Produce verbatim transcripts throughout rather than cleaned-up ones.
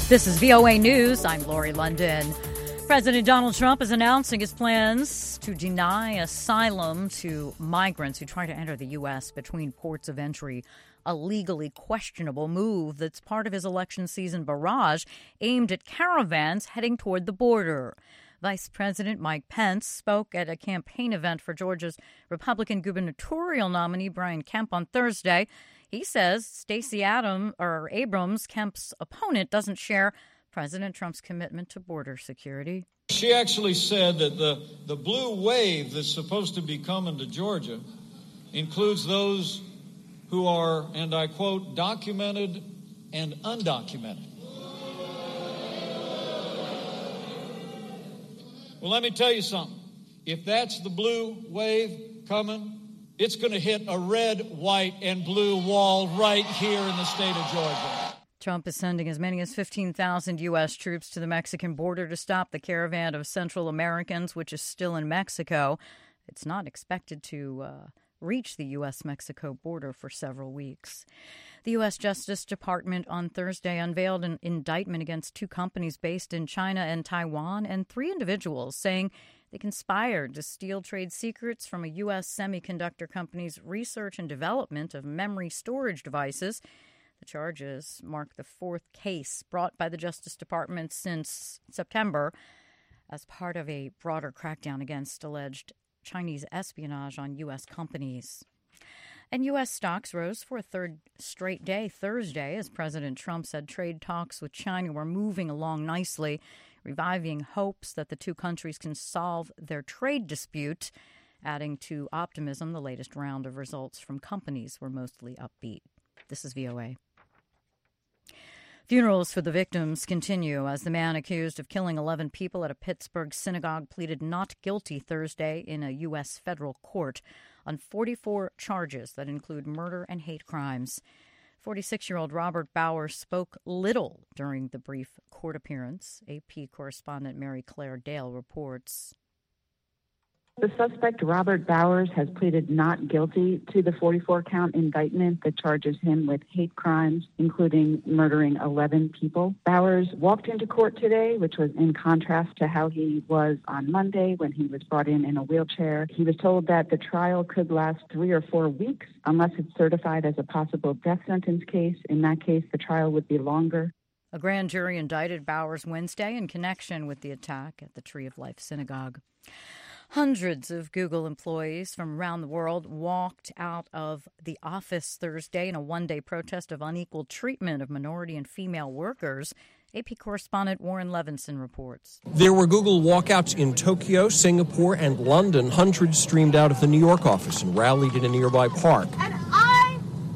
This is V O A News. I'm Lori London. President Donald Trump is announcing his plans to deny asylum to migrants who try to enter the U S between ports of entry, a legally questionable move that's part of his election season barrage aimed at caravans heading toward the border. Vice President Mike Pence spoke at a campaign event for Georgia's Republican gubernatorial nominee Brian Kemp on Thursday. He says Stacey Adam, or Abrams, Kemp's opponent, doesn't share President Trump's commitment to border security. She actually said that the, the blue wave that's supposed to be coming to Georgia includes those who are, and I quote, documented and undocumented. Well, let me tell you something. If that's the blue wave coming, it's going to hit a red, white, and blue wall right here in the state of Georgia. Trump is sending as many as fifteen thousand U S troops to the Mexican border to stop the caravan of Central Americans, which is still in Mexico. It's not expected to uh, reach the U S Mexico border for several weeks. The U S Justice Department on Thursday unveiled an indictment against two companies based in China and Taiwan and three individuals, saying they conspired to steal trade secrets from a U S semiconductor company's research and development of memory storage devices. The charges mark the fourth case brought by the Justice Department since September as part of a broader crackdown against alleged Chinese espionage on U S companies. And U S stocks rose for a third straight day Thursday as President Trump said trade talks with China were moving along nicely, reviving hopes that the two countries can solve their trade dispute. Adding to optimism, the latest round of results from companies were mostly upbeat. This is V O A. Funerals for the victims continue as the man accused of killing eleven people at a Pittsburgh synagogue pleaded not guilty Thursday in a U S federal court on forty-four charges that include murder and hate crimes. forty-six-year-old Robert Bowers spoke little during the brief court appearance. A P correspondent Mary Claire Dale reports. The suspect, Robert Bowers, has pleaded not guilty to the forty-four count indictment that charges him with hate crimes, including murdering eleven people. Bowers walked into court today, which was in contrast to how he was on Monday when he was brought in in a wheelchair. He was told that the trial could last three or four weeks unless it's certified as a possible death sentence case. In that case, the trial would be longer. A grand jury indicted Bowers Wednesday in connection with the attack at the Tree of Life Synagogue. Hundreds of Google employees from around the world walked out of the office Thursday in a one-day protest of unequal treatment of minority and female workers. A P correspondent Warren Levinson reports. There were Google walkouts in Tokyo, Singapore, and London. Hundreds streamed out of the New York office and rallied in a nearby park. And I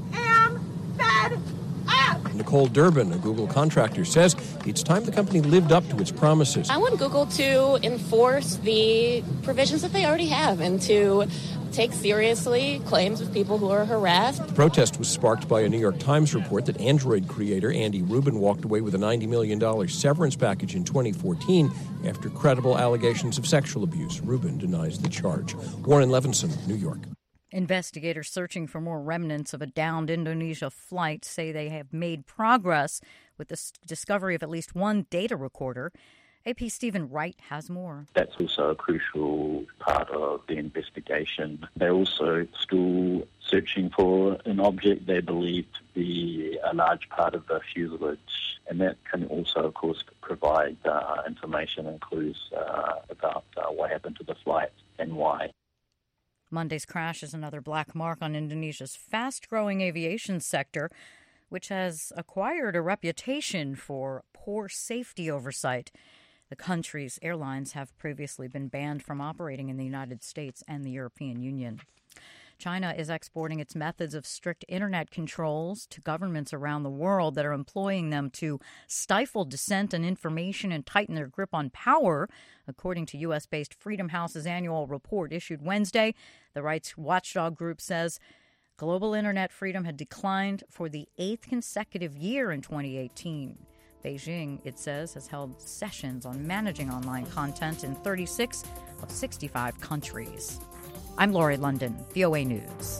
am fed up! Nicole Durbin, a Google contractor, says it's time the company lived up to its promises. I want Google to enforce the provisions that they already have and to take seriously claims of people who are harassed. The protest was sparked by a New York Times report that Android creator Andy Rubin walked away with a ninety million dollars severance package in twenty fourteen after credible allegations of sexual abuse. Rubin denies the charge. Warren Levinson, New York. Investigators searching for more remnants of a downed Indonesia flight say they have made progress with the discovery of at least one data recorder. A P Stephen Wright has more. That's also a crucial part of the investigation. They're also still searching for an object they believe to be a large part of the fuselage, and that can also, of course, provide uh, information and clues uh, about uh, what happened to the flight and why. Monday's crash is another black mark on Indonesia's fast-growing aviation sector, which has acquired a reputation for poor safety oversight. The country's airlines have previously been banned from operating in the United States and the European Union. China is exporting its methods of strict internet controls to governments around the world that are employing them to stifle dissent and information and tighten their grip on power. According to U S-based Freedom House's annual report issued Wednesday, the rights watchdog group says global internet freedom had declined for the eighth consecutive year in twenty eighteen. Beijing, it says, has held sessions on managing online content in thirty-six of sixty-five countries. I'm Lori London, V O A News.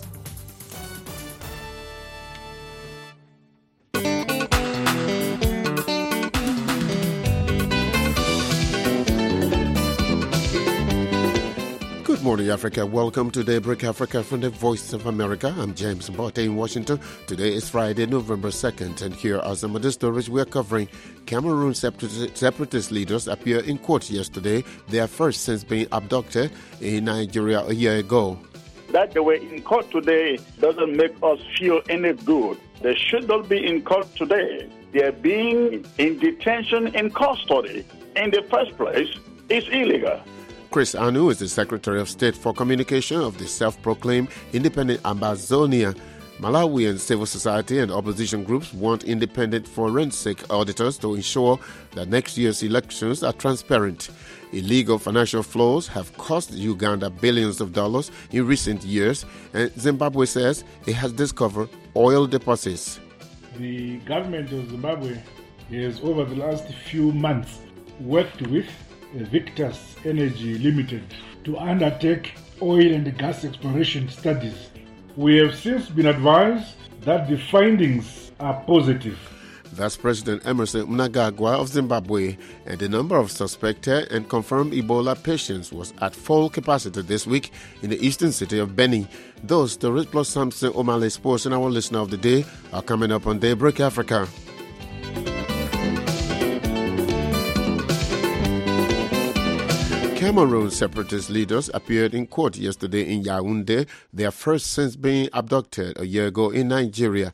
morning, Africa. Welcome to Daybreak Africa from the Voice of America. I'm James Botte in Washington. Today is Friday, November second, and here are some of the stories we are covering. Cameroon separatist, separatist leaders appeared in court yesterday, their first since being abducted in Nigeria a year ago. That they were in court today doesn't make us feel any good. They should not be in court today. Their being in detention in custody in the first place is illegal. Chris Anu is the Secretary of State for Communication of the self-proclaimed Independent Ambazonia. Malawian civil society and opposition groups want independent forensic auditors to ensure that next year's elections are transparent. Illegal financial flows have cost Uganda billions of dollars in recent years, and Zimbabwe says it has discovered oil deposits. The government of Zimbabwe has, over the last few months, worked with Victus Energy Limited to undertake oil and gas exploration studies. We have since been advised that the findings are positive. That's President Emerson Mnangagwa of Zimbabwe, and the number of suspected and confirmed Ebola patients was at full capacity this week in the eastern city of Beni. Those stories plus Samson O'Malley Sports and our listener of the day are coming up on Daybreak Africa. Cameroon separatist leaders appeared in court yesterday in Yaoundé, their first since being abducted a year ago in Nigeria.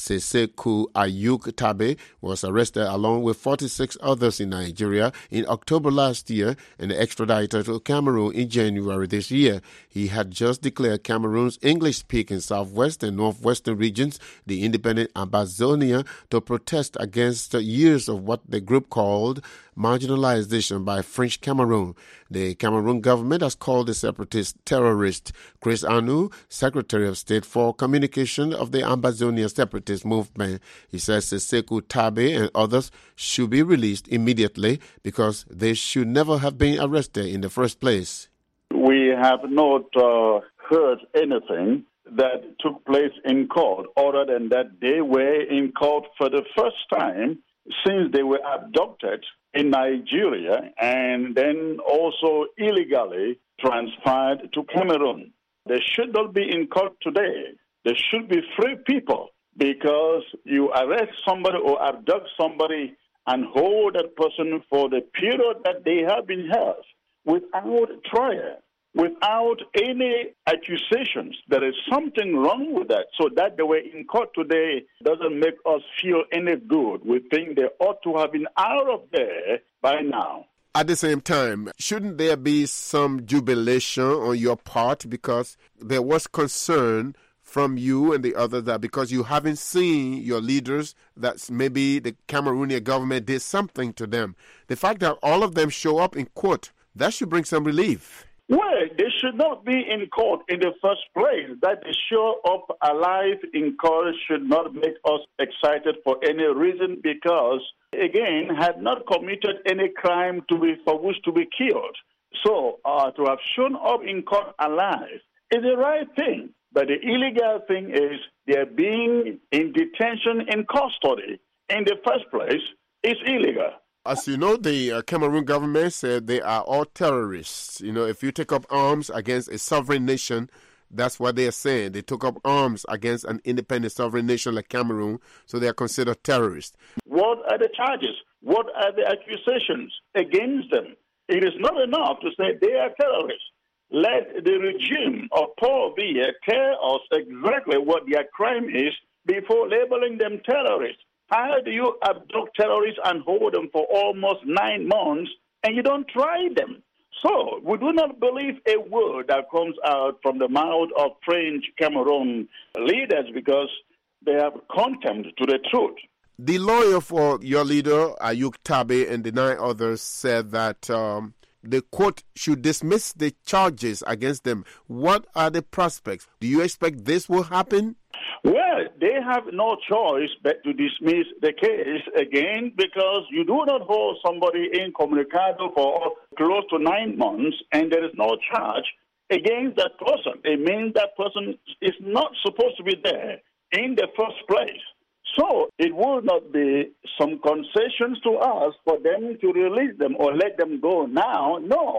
Seseku Ayuk Tabe was arrested along with forty-six others in Nigeria in October last year and extradited to Cameroon in January this year. He had just declared Cameroon's English-speaking southwest and northwestern regions the independent Ambazonia to protest against years of what the group called marginalization by French Cameroon. The Cameroon government has called the separatist terrorist. Chris Anu, Secretary of State for Communication of the Ambazonia Separatist Movement, he says Seseku Tabe and others should be released immediately because they should never have been arrested in the first place. We have not uh, heard anything that took place in court other than that they were in court for the first time since they were abducted in Nigeria and then also illegally transferred to Cameroon. They should not be in court today. They should be free people because you arrest somebody or abduct somebody and hold that person for the period that they have been held without trial, without any accusations. There is something wrong with that. So that they were in court today doesn't make us feel any good. We think they ought to have been out of there by now. At the same time, shouldn't there be some jubilation on your part because there was concern from you and the others that because you haven't seen your leaders, that maybe the Cameroonian government did something to them. The fact that all of them show up in court, that should bring some relief. Well, they should not be in court in the first place. That they show up alive in court should not make us excited for any reason because, again, had not committed any crime to be for which to be killed. So uh, to have shown up in court alive is the right thing. But the illegal thing is they're being in detention in custody in the first place is illegal. As you know, the uh, Cameroon government said they are all terrorists. You know, if you take up arms against a sovereign nation, that's what they are saying. They took up arms against an independent sovereign nation like Cameroon, so they are considered terrorists. What are the charges? What are the accusations against them? It is not enough to say they are terrorists. Let the regime of Paul Biya tell us exactly what their crime is before labeling them terrorists. How do you abduct terrorists and hold them for almost nine months and you don't try them? So we do not believe a word that comes out from the mouth of French Cameroon leaders because they have contempt to the truth. The lawyer for your leader, Ayuk Tabe, and the nine others said that um, the court should dismiss the charges against them. What are the prospects? Do you expect this will happen? Well, they have no choice but to dismiss the case again because you do not hold somebody incommunicado for close to nine months and there is no charge against that person. It means that person is not supposed to be there in the first place. So it will not be some concessions to us for them to release them or let them go now. No,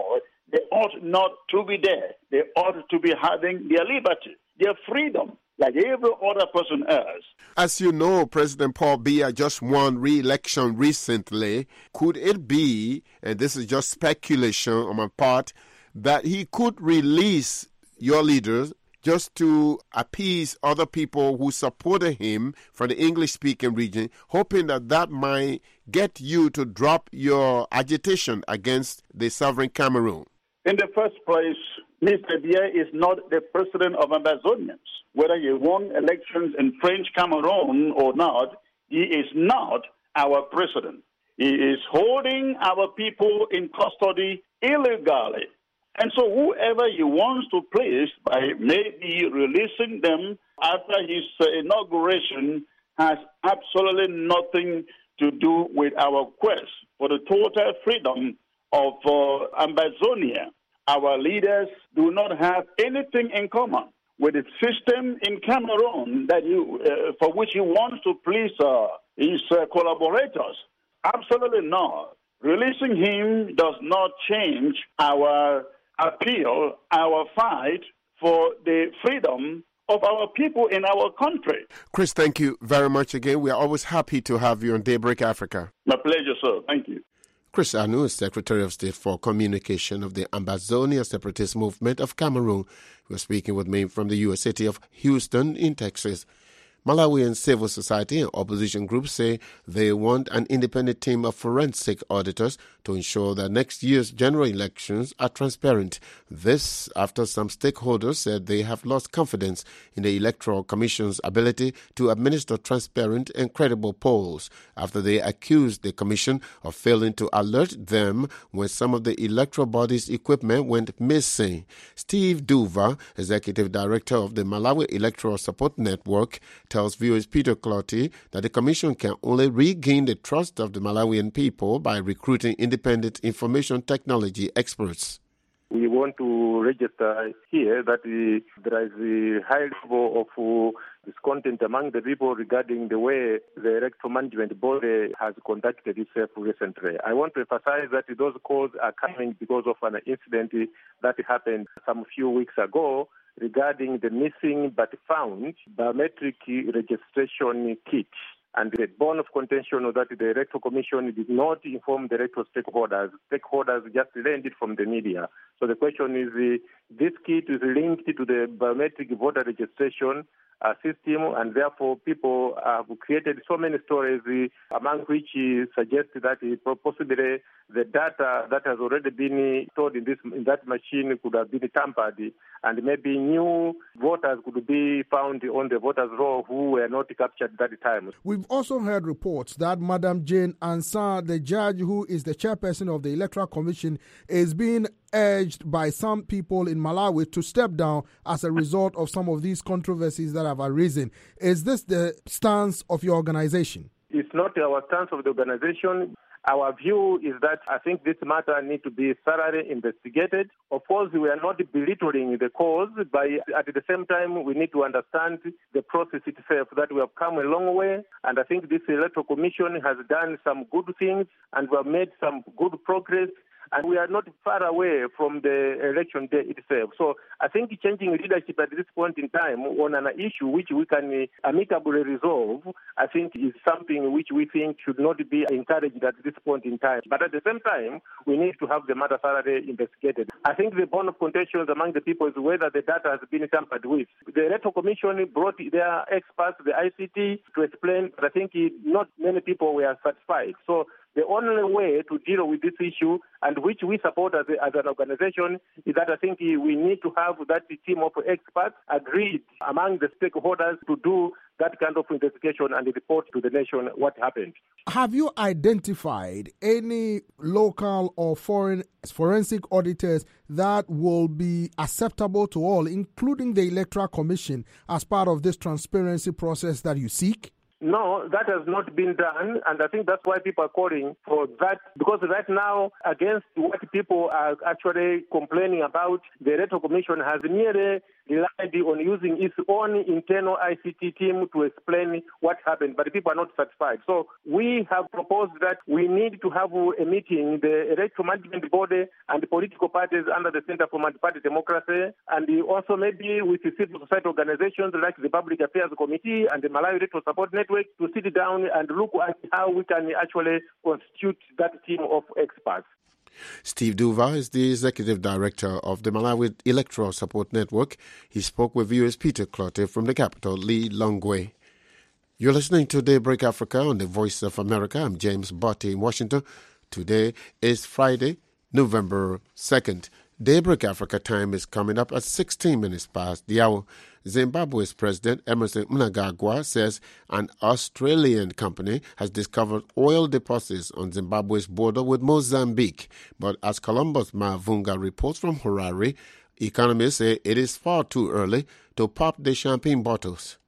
they ought not to be there. They ought to be having their liberty, their freedom, like every other person else. As you know, President Paul Biya just won re-election recently. Could it be, and this is just speculation on my part, that he could release your leaders just to appease other people who supported him from the English-speaking region, hoping that that might get you to drop your agitation against the sovereign Cameroon? In the first place, Mister Biya is not the president of Ambazonians. Whether he won elections in French Cameroon or not, he is not our president. He is holding our people in custody illegally. And so whoever he wants to please by maybe releasing them after his uh, inauguration has absolutely nothing to do with our quest for the total freedom of uh, Ambazonia. Our leaders do not have anything in common with the system in Cameroon that you, uh, for which he wants to please uh, his uh, collaborators. Absolutely not. Releasing him does not change our appeal, our fight for the freedom of our people in our country. Chris, thank you very much again. We are always happy to have you on Daybreak Africa. My pleasure, sir. Thank you. Chris Anu is Secretary of State for Communication of the Ambazonia Separatist Movement of Cameroon. He was speaking with me from the U S city of Houston in Texas. Malawian civil society and opposition groups say they want an independent team of forensic auditors to ensure that next year's general elections are transparent. This after some stakeholders said they have lost confidence in the Electoral Commission's ability to administer transparent and credible polls after they accused the Commission of failing to alert them when some of the electoral body's equipment went missing. Steve Duva, Executive Director of the Malawi Electoral Support Network, tells viewers Peter Clotty that the Commission can only regain the trust of the Malawian people by recruiting independent information technology experts. We want to register here that uh, there is a high level of uh, discontent among the people regarding the way the electoral management body has conducted itself recently. I want to emphasize that those calls are coming because of an incident that happened some few weeks ago regarding the missing but found biometric registration kit. And the bone of contention was that the Electoral Commission did not inform the electoral stakeholders. Stakeholders just learned it from the media. So the question is, uh, this kit is linked to the biometric voter registration uh, system, and therefore people have created so many stories, uh, among which uh, suggest that uh, possibly the data that has already been stored in this in that machine could have been tampered, and maybe new voters could be found on the voters' roll who were not captured at that time. We've also heard reports that Madam Jane Ansah, the judge who is the chairperson of the Electoral Commission, is being urged by some people in Malawi to step down as a result of some of these controversies that have arisen. Is this the stance of your organization? It's not our stance of the organization. Our view is that I think this matter needs to be thoroughly investigated. Of course, we are not belittling the cause, but at the same time, we need to understand the process itself, that we have come a long way. And I think this Electoral Commission has done some good things, and we have made some good progress. And we are not far away from the election day itself. So I think changing leadership at this point in time on an issue which we can amicably resolve, I think is something which we think should not be encouraged at this point in time. But at the same time, we need to have the matter thoroughly investigated. I think the bone of contention among the people is whether the data has been tampered with. The Electoral Commission brought their experts, the I C T, to explain, but I think not many people were satisfied. So the only way to deal with this issue, and which we support as, a, as an organization, is that I think we need to have that team of experts agreed among the stakeholders to do that kind of investigation and report to the nation what happened. Have you identified any local or foreign forensic auditors that will be acceptable to all, including the Electoral Commission, as part of this transparency process that you seek? No, that has not been done, and I think that's why people are calling for that, because right now, against what people are actually complaining about, the Electoral Commission has nearly relied on using its own internal I C T team to explain what happened, but people are not satisfied. So we have proposed that we need to have a meeting, the electoral management body and the political parties under the Center for Multi-Party Democracy, and also maybe with the civil society organizations like the Public Affairs Committee and the Malawi Electoral Support Network to sit down and look at how we can actually constitute that team of experts. Steve Duva is the Executive Director of the Malawi Electoral Support Network. He spoke with V O A's Peter Clottey from the capital, Lilongwe. You're listening to Daybreak Africa on the Voice of America. I'm James Botti in Washington. Today is Friday, November second. Daybreak Africa time is coming up at sixteen minutes past the hour. Zimbabwe's President Emmerson Mnangagwa says an Australian company has discovered oil deposits on Zimbabwe's border with Mozambique. But as Columbus Mavunga reports from Harare, economists say it is far too early to pop the champagne bottles.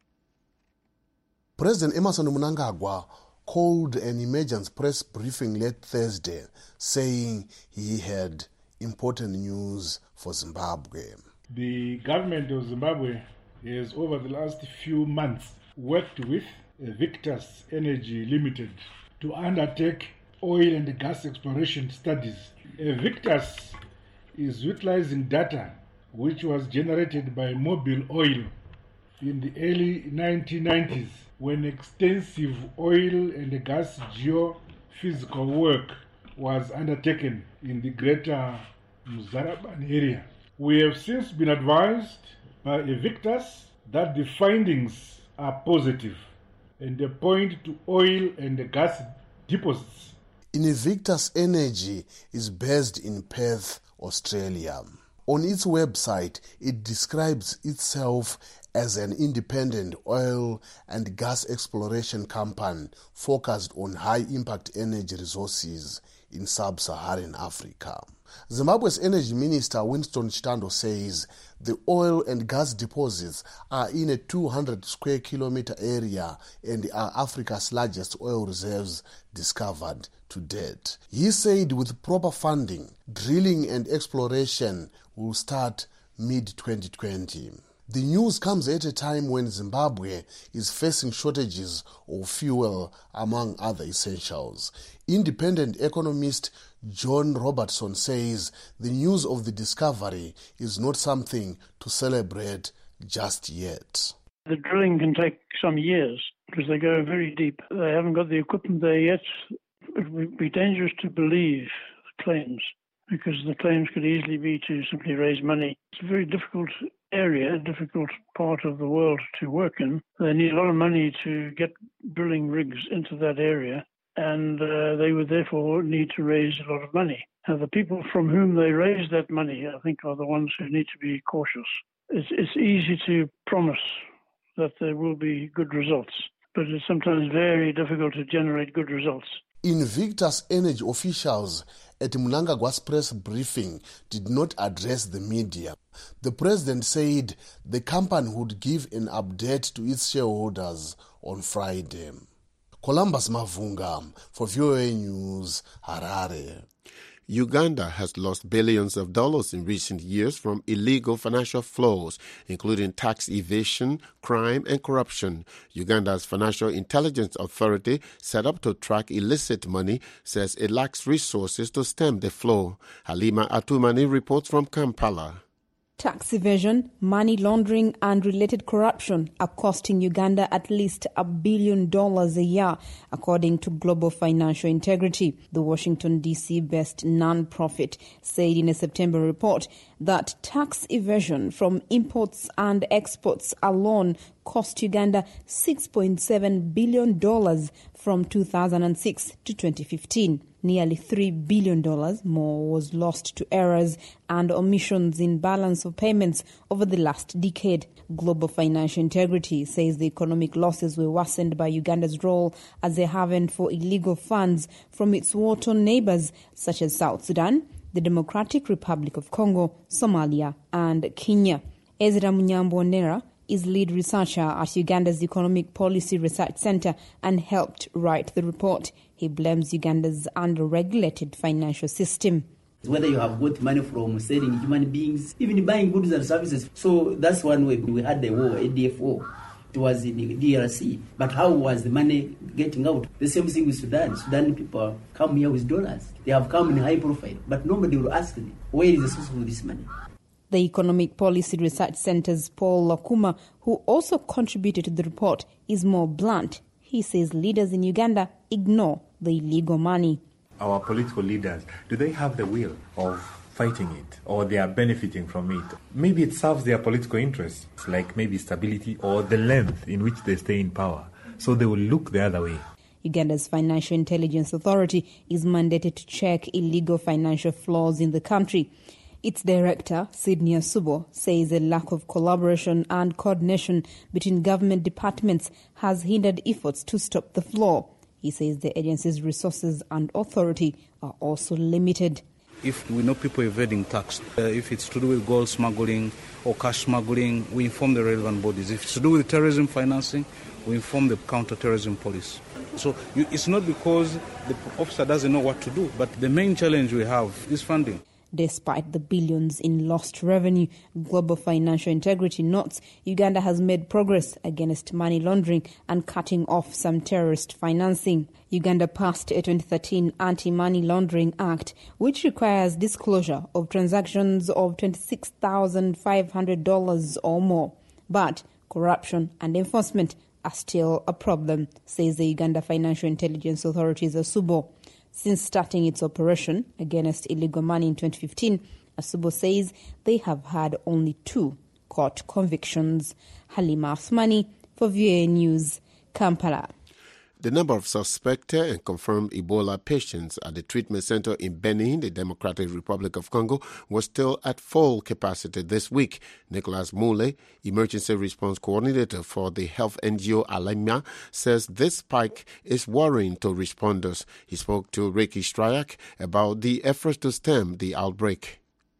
President Emmerson Mnangagwa called an emergency press briefing late Thursday, saying he had important news for Zimbabwe. The government of Zimbabwe has, over the last few months, worked with Victus Energy Limited to undertake oil and gas exploration studies. Victus is utilizing data which was generated by Mobil Oil in the early nineteen nineties, when extensive oil and gas geophysical work was undertaken in the greater Muzaraban area. We have since been advised by Victus that the findings are positive and they point to oil and gas deposits. Invictus Energy is based in Perth, Australia. On its website, it describes itself as an independent oil and gas exploration company focused on high-impact energy resources in sub-Saharan Africa. Zimbabwe's Energy Minister Winston Chitando says the oil and gas deposits are in a two hundred square kilometer area and are Africa's largest oil reserves discovered to date. He said with proper funding, drilling and exploration will start mid twenty twenty. The news comes at a time when Zimbabwe is facing shortages of fuel, among other essentials. Independent economist John Robertson says the news of the discovery is not something to celebrate just yet. The drilling can take some years because they go very deep. They haven't got the equipment there yet. It would be dangerous to believe the claims, because the claims could easily be to simply raise money. It's a very difficult area, a difficult part of the world to work in. They need a lot of money to get drilling rigs into that area, and uh, they would therefore need to raise a lot of money. Now, the people from whom they raise that money, I think, are the ones who need to be cautious. It's, it's easy to promise that there will be good results, but it's sometimes very difficult to generate good results. Invictus Energy officials at Mnangagwa's press briefing did not address the media. The president said the company would give an update to its shareholders on Friday. Columbus Mavunga for V O A News, Harare. Uganda has lost billions of dollars in recent years from illegal financial flows, including tax evasion, crime, and corruption. Uganda's Financial Intelligence Authority, set up to track illicit money, says it lacks resources to stem the flow. Halima Atumani reports from Kampala. Tax evasion, money laundering and related corruption are costing Uganda at least a billion dollars a year, according to Global Financial Integrity. The Washington, D C-based non-profit said in a September report that tax evasion from imports and exports alone cost Uganda six point seven billion dollars from two thousand six to twenty fifteen. Nearly three billion dollars more was lost to errors and omissions in balance of payments over the last decade. Global Financial Integrity says the economic losses were worsened by Uganda's role as a haven for illegal funds from its war-torn neighbors such as South Sudan, the Democratic Republic of Congo, Somalia, and Kenya. Ezra Munyambonera is lead researcher at Uganda's Economic Policy Research Center and helped write the report. He blames Uganda's under-regulated financial system. Whether you have got money from selling human beings, even buying goods and services. So that's one way. We had the war, A D F O. It was in the D R C. But how was the money getting out? The same thing with Sudan. Sudan people come here with dollars. They have come in high profile, but nobody will ask them, where is the source of this money? The Economic Policy Research Centre's Paul Lakuma, who also contributed to the report, is more blunt. He says leaders in Uganda ignore the illegal money. Our political leaders, do they have the will of fighting it, or they are benefiting from it? Maybe it serves their political interests, like maybe stability or the length in which they stay in power. So they will look the other way. Uganda's Financial Intelligence Authority is mandated to check illegal financial flows in the country. Its director, Sydney Asubo, says a lack of collaboration and coordination between government departments has hindered efforts to stop the flow. He says the agency's resources and authority are also limited. If we know people evading tax, uh, if it's to do with gold smuggling or cash smuggling, we inform the relevant bodies. If it's to do with terrorism financing, we inform the counter-terrorism police. So you, it's not because the officer doesn't know what to do, but the main challenge we have is funding. Despite the billions in lost revenue, Global Financial Integrity notes Uganda has made progress against money laundering and cutting off some terrorist financing. Uganda passed a twenty thirteen Anti-Money Laundering Act, which requires disclosure of transactions of twenty-six thousand five hundred dollars or more. But corruption and enforcement are still a problem, says the Uganda Financial Intelligence Authority's Asubo. Since starting its operation against illegal money in twenty fifteen, Asubo says they have had only two court convictions. Halima Asmani for V O A News, Kampala. The number of suspected and confirmed Ebola patients at the treatment center in Benin, the Democratic Republic of Congo, was still at full capacity this week. Nicholas Mule, Emergency Response Coordinator for the health N G O Alima, says this spike is worrying to responders. He spoke to Ricky Stryak about the efforts to stem the outbreak.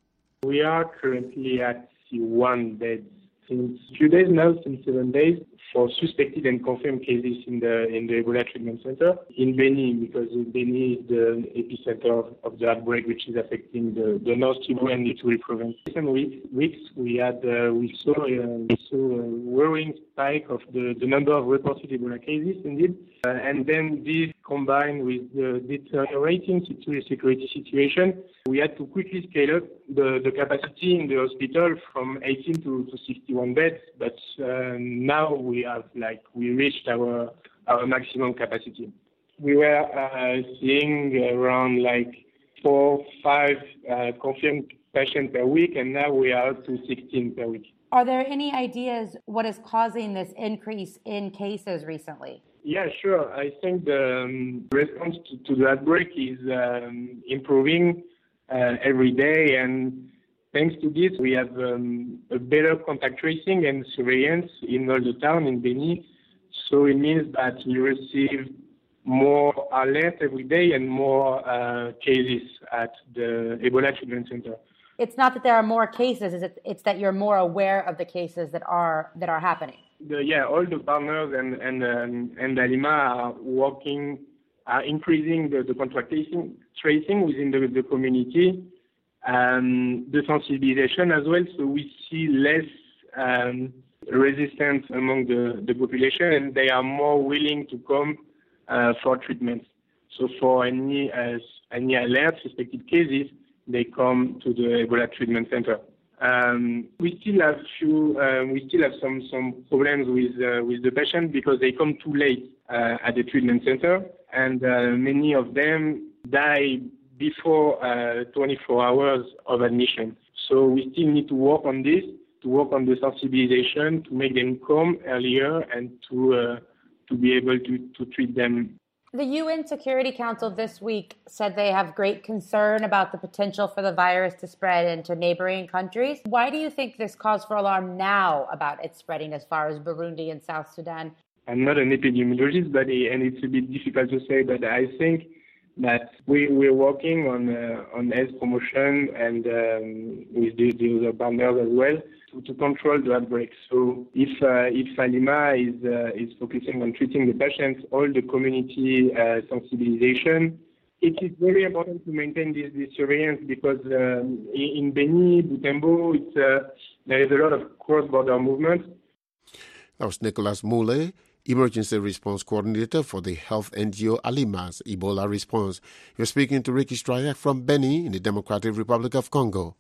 We are currently at one bed since a few days now, since seven days. For suspected and confirmed cases in the in the Ebola treatment center in Benin, because Benin is the epicenter of, of the outbreak, which is affecting the, the North Kivu and Ituri province. In recent weeks, weeks we had uh, we saw uh, we saw a worrying spike of the, the number of reported Ebola cases, indeed, uh, and then this combined with the deteriorating security situation, we had to quickly scale up the, the capacity in the hospital from eighteen to, to sixty-one beds, but uh, now we have like we reached our our maximum capacity. We were uh, seeing around like four, five uh, confirmed patients per week, and now we are up to sixteen per week. Are there any ideas what is causing this increase in cases recently? Yeah, sure. I think the um, response to, to the outbreak is um, improving uh, every day, and thanks to this, we have um, a better contact tracing and surveillance in all the town in Benin. So it means that we receive more alerts every day and more uh, cases at the Ebola treatment center. It's not that there are more cases; it's, it's that you're more aware of the cases that are that are happening. The, yeah, all the partners and and um, and Alima are working, are increasing the, the contact tracing, tracing within the, the community. Um, the sensibilization as well, so we see less um, resistance among the, the population, and they are more willing to come uh, for treatment. So for any uh, any alert, suspected cases, they come to the Ebola treatment center. Um, we still have few, uh, we still have some some problems with uh, with the patient because they come too late uh, at the treatment center, and uh, many of them die before uh, twenty-four hours of admission. So we still need to work on this, to work on the sensibilization, to make them come earlier and to uh, to be able to, to treat them. The U N Security Council this week said they have great concern about the potential for the virus to spread into neighboring countries. Why do you think this cause for alarm now about it spreading as far as Burundi and South Sudan? I'm not an epidemiologist, but and it's a bit difficult to say, but I think that we, we're working on uh, on health promotion and um, with the, the other partners as well to, to control the outbreak. So if uh, if Alima is uh, is focusing on treating the patients, all the community uh, sensibilization it is very important to maintain this, this surveillance because um, in Beni, Butembo, it's, uh, there is a lot of cross-border movement. That was Nicolas Moule, Emergency Response Coordinator for the health N G O Alima's Ebola Response. You're speaking to Ricky Stryak from Beni in the Democratic Republic of Congo.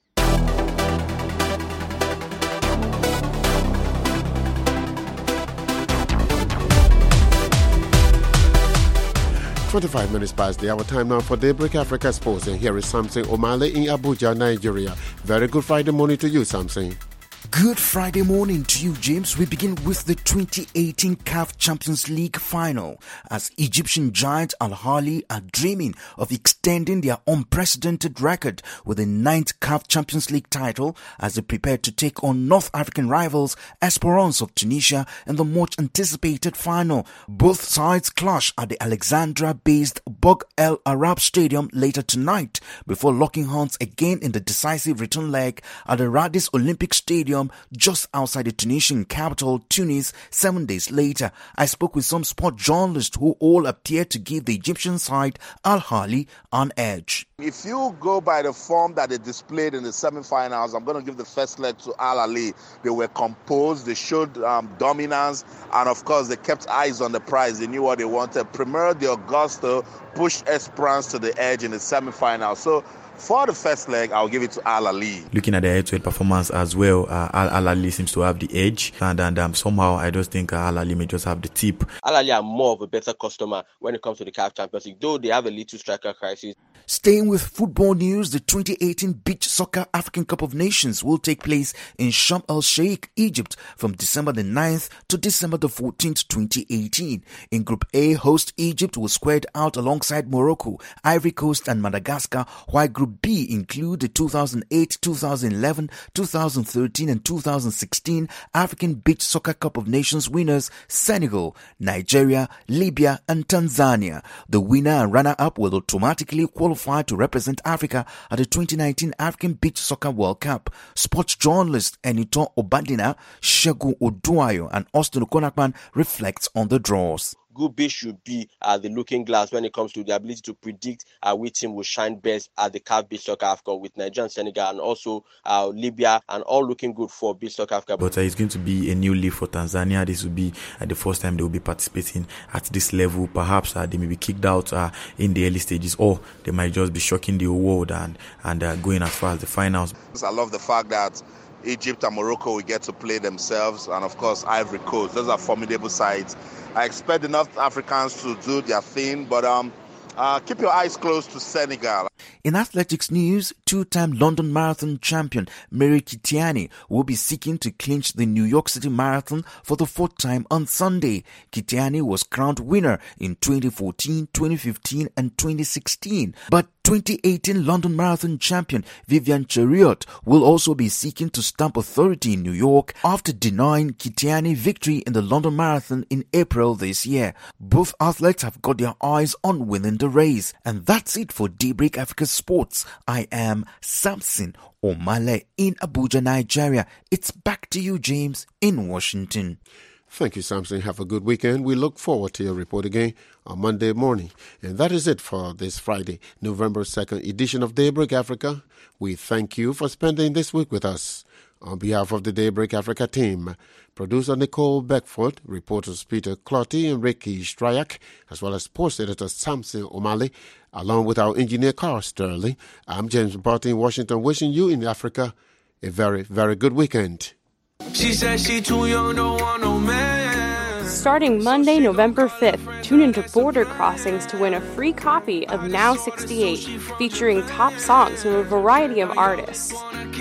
twenty-five minutes past the hour. Time now for Daybreak Africa Sports. And here is Samson Omale in Abuja, Nigeria. Very good Friday morning to you, Samson. Good Friday morning to you, James. We begin with the twenty eighteen C A F Champions League final as Egyptian giant Al Ahly are dreaming of extending their unprecedented record with the ninth C A F Champions League title as they prepare to take on North African rivals Esperance of Tunisia in the much anticipated final. Both sides clash at the Alexandria-based Bug El Arab Stadium later tonight before locking horns again in the decisive return leg at the Radis Olympic Stadium just outside the Tunisian capital, Tunis, seven days later. I spoke with some sport journalists who all appear to give the Egyptian side Al Ahly an edge. If you go by the form that they displayed in the semi-finals, I'm going to give the first leg to Al Ahly. They were composed, they showed um, dominance, and of course they kept eyes on the prize. They knew what they wanted. Premier de Augusto pushed Esperance to the edge in the semi-finals. So for the first leg, I'll give it to Al Ahly. Looking at the head-to-head performance as well, uh, Al Ahly seems to have the edge, and, and um, somehow I just think uh, Al Ahly may just have the tip. Al Ahly are more of a better customer when it comes to the C A F Champions League, though they have a little striker crisis. Staying with football news, the twenty eighteen Beach Soccer African Cup of Nations will take place in Sharm el-Sheikh, Egypt from December the ninth to December the fourteenth, twenty eighteen. In Group A, host Egypt was squared out alongside Morocco, Ivory Coast and Madagascar, while Group B include the two thousand eight, two thousand eleven, two thousand thirteen and two thousand sixteen African Beach Soccer Cup of Nations winners Senegal, Nigeria, Libya and Tanzania. The winner and runner-up will automatically qualify to represent Africa at the twenty nineteen African Beach Soccer World Cup. Sports journalist Enito Obadina, Shegun Oduayo and Austin Okonakman reflects on the draws. Group B should be uh, the looking glass when it comes to the ability to predict uh, which team will shine best at the C A F Beach Soccer Africa, with Nigeria and Senegal and also uh, Libya, and all looking good for Beach Soccer Africa. But uh, it's going to be a new league for Tanzania. This will be uh, the first time they will be participating at this level. Perhaps uh, they may be kicked out uh, in the early stages, or they might just be shocking the world and, and uh, going as far as the finals. I love the fact that Egypt and Morocco will get to play themselves, and of course Ivory Coast. Those are formidable sides. I expect the North Africans to do their thing, but um, uh, keep your eyes closed to Senegal. In athletics news, two-time London Marathon champion Mary Kitiani will be seeking to clinch the New York City Marathon for the fourth time on Sunday. Kitiani was crowned winner in twenty fourteen, twenty fifteen and twenty sixteen, but twenty eighteen London Marathon champion Vivian Chariot will also be seeking to stamp authority in New York after denying Kitiani victory in the London Marathon in April this year. Both athletes have got their eyes on winning the race. And that's it for Daybreak Africa Sports. I am Samson Omale in Abuja, Nigeria. It's back to you, James, in Washington. Thank you, Samson. Have a good weekend. We look forward to your report again on Monday morning. And that is it for this Friday, November second edition of Daybreak Africa. We thank you for spending this week with us. On behalf of the Daybreak Africa team, producer Nicole Beckford, reporters Peter Clotty and Ricky Stryak, as well as sports editor Samson Omale, along with our engineer Carl Sterling, I'm James Barton in Washington, wishing you in Africa a very, very good weekend. She said she too young, don't want no man. Starting Monday, November fifth, tune into Border Crossings to win a free copy of Now sixty-eight, featuring top songs from a variety of artists.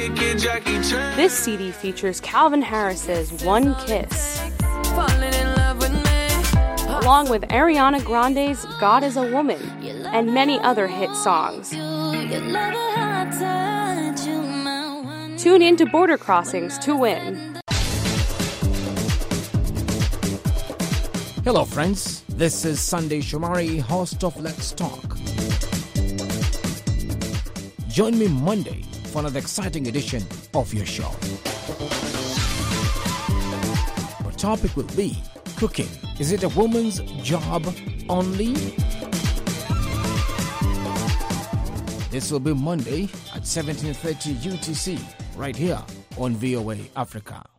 This C D features Calvin Harris's One Kiss, along with Ariana Grande's God is a Woman, and many other hit songs. Tune in to Border Crossings to win. Hello friends, this is Sunday Shomari, host of Let's Talk. Join me Monday for another exciting edition of your show. Our topic will be cooking. Is it a woman's job only? This will be Monday at seventeen thirty U T C, right here on V O A Africa.